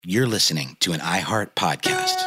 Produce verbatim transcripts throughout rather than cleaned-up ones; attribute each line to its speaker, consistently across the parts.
Speaker 1: You're listening to an iHeart podcast.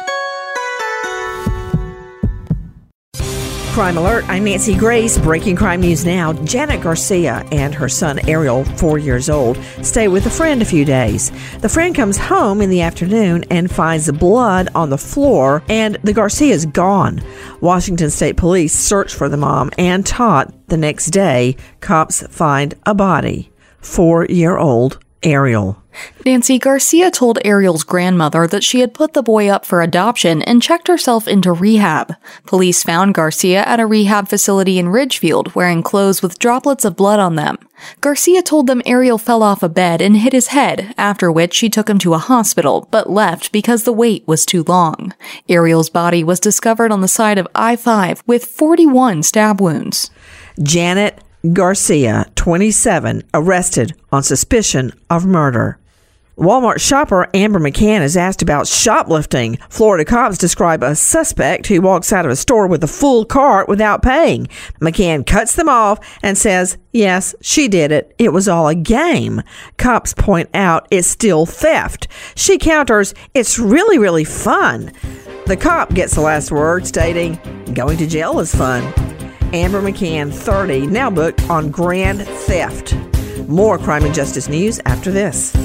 Speaker 2: Crime Alert, I'm Nancy Grace. Breaking crime news now. Janet Garcia and her son Ariel, four years old, stay with a friend a few days. The friend comes home in the afternoon and finds blood on the floor, and the Garcia's gone. Washington State Police search for the mom and Todd. The next day, cops find a body. Four-year-old Ariel.
Speaker 3: Nancy Garcia told Ariel's grandmother that she had put the boy up for adoption and checked herself into rehab. Police found Garcia at a rehab facility in Ridgefield wearing clothes with droplets of blood on them. Garcia told them Ariel fell off a bed and hit his head, after which she took him to a hospital, but left because the wait was too long. Ariel's body was discovered on the side of I five with forty-one stab wounds.
Speaker 2: Janet Garcia, twenty-seven, arrested on suspicion of murder. Walmart shopper Amber McCann is asked about shoplifting. Florida cops describe a suspect who walks out of a store with a full cart without paying. McCann cuts them off and says, yes, she did it. It was all a game. Cops point out it's still theft. She counters, it's really, really fun. The cop gets the last word, stating, going to jail is fun. Amber McCann, thirty, now booked on grand theft. More crime and justice news after this.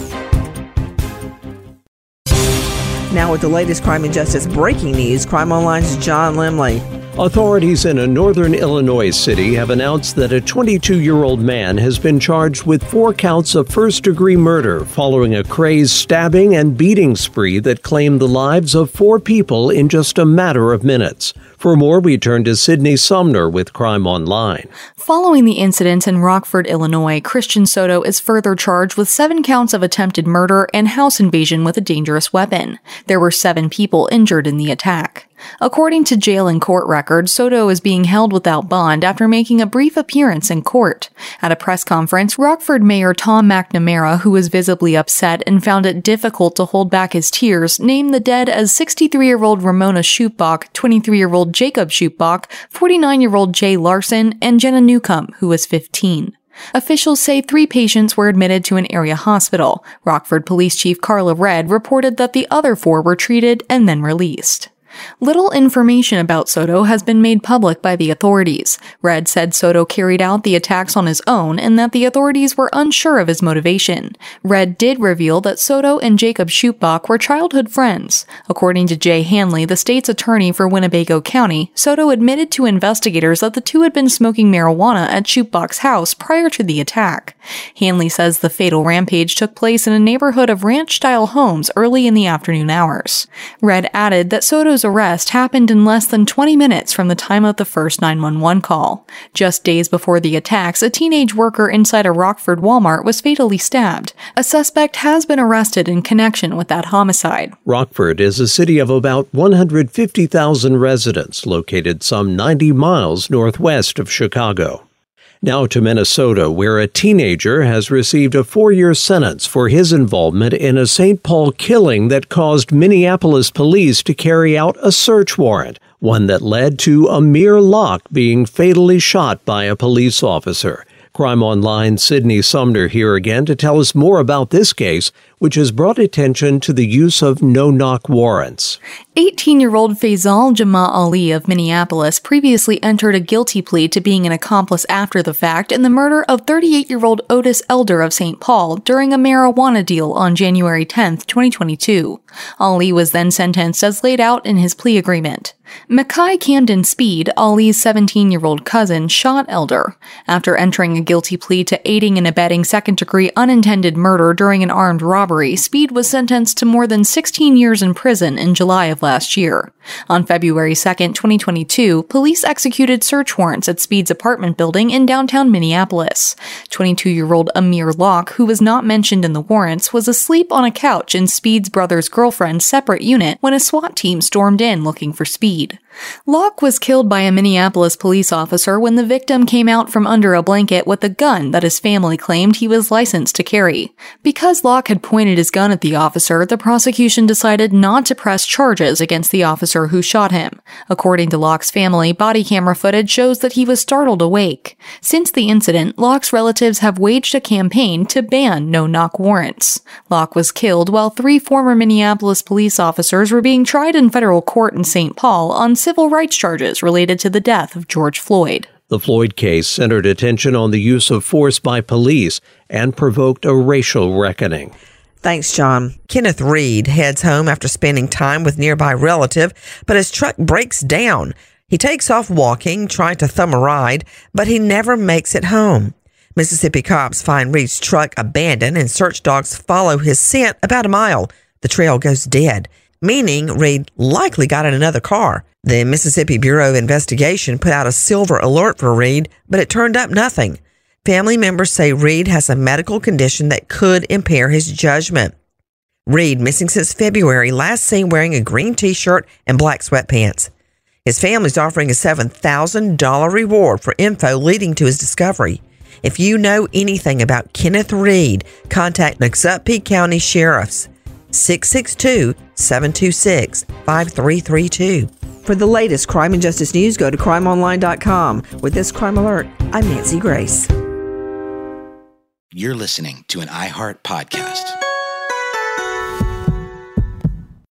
Speaker 2: Now with the latest crime and justice breaking news, Crime Online's John Limley.
Speaker 4: Authorities in a northern Illinois city have announced that a twenty-two-year-old man has been charged with four counts of first-degree murder following a crazed stabbing and beating spree that claimed the lives of four people in just a matter of minutes. For more, we turn to Sydney Sumner with Crime Online.
Speaker 3: Following the incident in Rockford, Illinois, Christian Soto is further charged with seven counts of attempted murder and house invasion with a dangerous weapon. There were seven people injured in the attack. According to jail and court records, Soto is being held without bond after making a brief appearance in court. At a press conference, Rockford Mayor Tom McNamara, who was visibly upset and found it difficult to hold back his tears, named the dead as sixty-three-year-old Ramona Schupbach, twenty-three-year-old Jacob Schupbach, forty-nine-year-old Jay Larson, and Jenna Newcomb, who was fifteen. Officials say three patients were admitted to an area hospital. Rockford Police Chief Carla Red reported that the other four were treated and then released. Little information about Soto has been made public by the authorities. Red said Soto carried out the attacks on his own and that the authorities were unsure of his motivation. Red did reveal that Soto and Jacob Schupbach were childhood friends. According to Jay Hanley, the state's attorney for Winnebago County, Soto admitted to investigators that the two had been smoking marijuana at Schupbach's house prior to the attack. Hanley says the fatal rampage took place in a neighborhood of ranch-style homes early in the afternoon hours. Red added that Soto's arrest happened in less than twenty minutes from the time of the first nine one one call. Just days before the attacks, a teenage worker inside a Rockford Walmart was fatally stabbed. A suspect has been arrested in connection with that homicide.
Speaker 4: Rockford is a city of about one hundred fifty thousand residents located some ninety miles northwest of Chicago. Now to Minnesota, where a teenager has received a four-year sentence for his involvement in a Saint Paul killing that caused Minneapolis police to carry out a search warrant, one that led to Amir Locke being fatally shot by a police officer. Crime Online's Sydney Sumner here again to tell us more about this case, which has brought attention to the use of no-knock warrants.
Speaker 3: eighteen-year-old Faisal Jama Ali of Minneapolis previously entered a guilty plea to being an accomplice after the fact in the murder of thirty-eight-year-old Otis Elder of Saint Paul during a marijuana deal on January tenth, twenty twenty-two. Ali was then sentenced as laid out in his plea agreement. Mackay Camden Speed, Ali's seventeen-year-old cousin, shot Elder. After entering a guilty plea to aiding and abetting second-degree unintended murder during an armed robbery, Speed was sentenced to more than sixteen years in prison in July of last year. On February second, twenty twenty-two, police executed search warrants at Speed's apartment building in downtown Minneapolis. twenty-two-year-old Amir Locke, who was not mentioned in the warrants, was asleep on a couch in Speed's brother's girlfriend's separate unit when a SWAT team stormed in looking for Speed. Reed. Locke was killed by a Minneapolis police officer when the victim came out from under a blanket with a gun that his family claimed he was licensed to carry. Because Locke had pointed his gun at the officer, the prosecution decided not to press charges against the officer who shot him. According to Locke's family, body camera footage shows that he was startled awake. Since the incident, Locke's relatives have waged a campaign to ban no-knock warrants. Locke was killed while three former Minneapolis police officers were being tried in federal court in Saint Paul on civil rights charges related to the death of George Floyd.
Speaker 4: The Floyd case centered attention on the use of force by police and provoked a racial reckoning.
Speaker 2: Thanks, John. Kenneth Reed heads home after spending time with nearby relative, but his truck breaks down. He takes off walking, trying to thumb a ride, but he never makes it home. Mississippi cops find Reed's truck abandoned and search dogs follow his scent about a mile. The trail goes dead, meaning Reed likely got in another car. The Mississippi Bureau of Investigation put out a silver alert for Reed, but it turned up nothing. Family members say Reed has a medical condition that could impair his judgment. Reed, missing since February, last seen wearing a green t-shirt and black sweatpants. His family's offering a seven thousand dollars reward for info leading to his discovery. If you know anything about Kenneth Reed, contact Noxubee County Sheriffs, six six two, seven two six, five three three two. For the latest crime and justice news, go to crime online dot com. With this crime alert, I'm Nancy Grace.
Speaker 1: You're listening to an iHeart podcast.